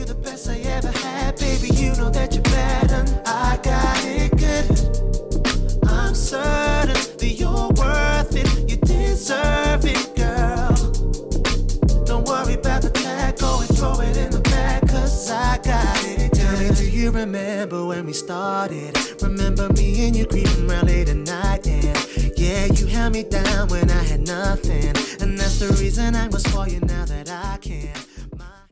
you the best I ever had. Baby, you know that you're better. I got it good. I'm certain that you're worth it. You deserve it, girl. Don't worry about the tag. Go and throw it in the bag, cause I got it. Tell me, do you remember when we started? Remember me and you creeping around late at night, and yeah, you held me down when I had nothing. And that's the reason I was for you now that I can.